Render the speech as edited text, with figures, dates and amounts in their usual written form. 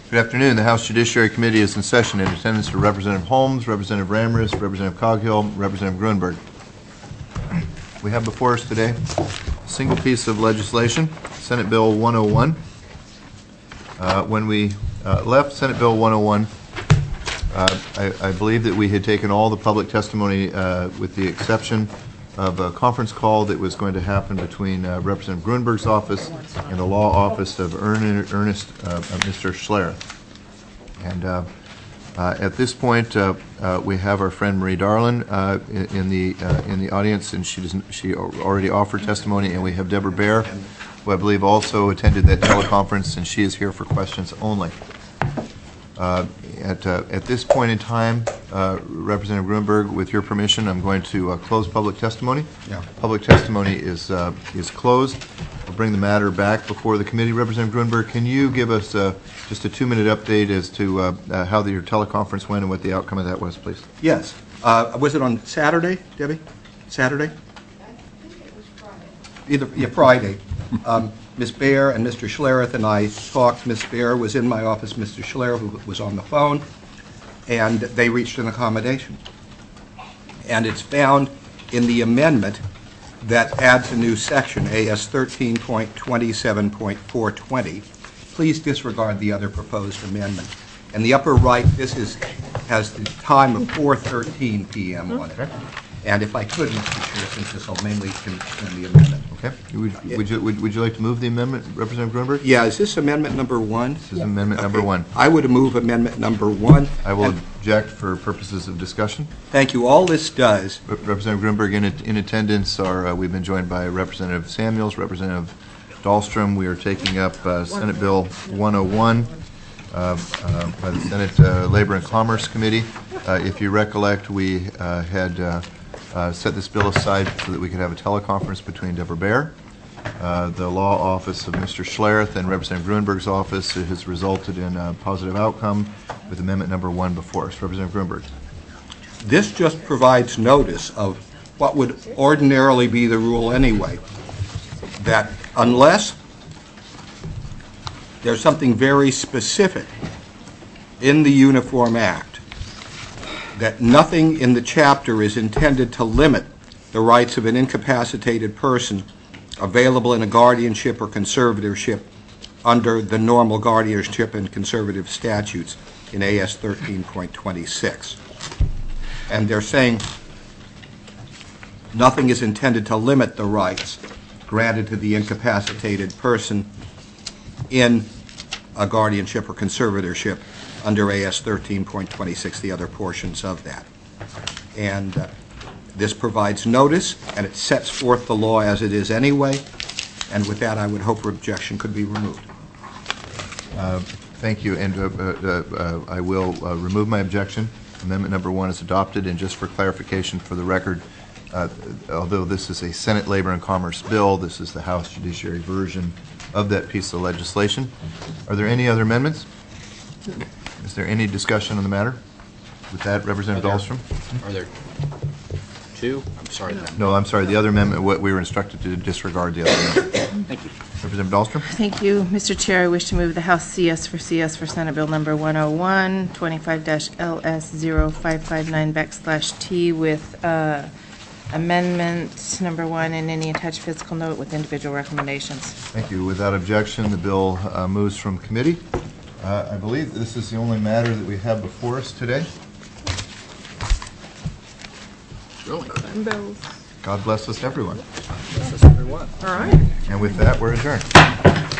Good afternoon. The House Judiciary Committee is in session. In attendance are Representative Holmes, Representative Ramris, Representative Coghill, Representative Gruenberg. We have before us today a single piece of legislation, Senate Bill 101. When we left Senate Bill 101, I believe that we had taken all the public testimony with the exception of a conference call that was going to happen between Representative Gruenberg's office and the law office of Mr. Schlereth. And at this point, we have our friend Marie Darlin in the audience, and she already offered testimony, and we have Deborah Baer, who I believe also attended that teleconference, and she is here for questions only. At this point in time, Representative Gruenberg, with your permission, I'm going to close public testimony. Yeah. Public testimony is closed. I'll bring the matter back before the committee. Representative Gruenberg, can you give us just a 2-minute update as to how your teleconference went and what the outcome of that was, please? Yes. Was it on Saturday, Debbie? Saturday? I think it was Friday. Friday. Ms. Baer and Mr. Schlereth and I talked. Ms. Baer was in my office. Mr. Schlereth was on the phone, and they reached an accommodation. And it's found in the amendment that adds a new section, AS 13.27.420. Please disregard the other proposed amendment. In the upper right, this has the time of 4:13 p.m. on it. And if I could, Mr. Chair, since this will mainly concern the amendment. Okay. Would you like to move the amendment, Representative Gruenberg? Yeah, is this amendment number 1? This is amendment number 1. I would move amendment number 1. I will object for purposes of discussion. Thank you. All this does... Representative Gruenberg, in attendance are, we've been joined by Representative Samuels, Representative Dahlstrom. We are taking up Senate Bill 101 by the Senate Labor and Commerce Committee. If you recollect, we had set this bill aside so that we could have a teleconference between Deborah Baer, the law office of Mr. Schlereth, and Representative Gruenberg's office. It has resulted in a positive outcome with amendment number 1 before us. Representative Gruenberg. This just provides notice of what would ordinarily be the rule anyway, that unless there's something very specific in the Uniform Act, that nothing in the chapter is intended to limit the rights of an incapacitated person available in a guardianship or conservatorship under the normal guardianship and conservative statutes in AS 13.26. And they're saying nothing is intended to limit the rights granted to the incapacitated person in a guardianship or conservatorship under AS 13.26, the other portions of that. And this provides notice, and it sets forth the law as it is anyway. And with that, I would hope her objection could be removed. Thank you, and I will remove my objection. Amendment number 1 is adopted, and just for clarification for the record, although this is a Senate Labor and Commerce bill, this is the House Judiciary version of that piece of legislation. Are there any other amendments? Is there any discussion on the matter? With that, Representative Dahlstrom? Are there 2? I'm sorry. No, I'm sorry. The other amendment, what we were instructed to disregard the other amendment. Thank you. Representative Dahlstrom? Thank you, Mr. Chair. I wish to move the House CS for Senate Bill number 101, 25-LS0559/T with amendment number 1 and any attached fiscal note with individual recommendations. Thank you. Without objection, the bill moves from committee. I believe this is the only matter that we have before us today. Really? God bless us, everyone. Bless us, everyone. All right. And with that, we're adjourned.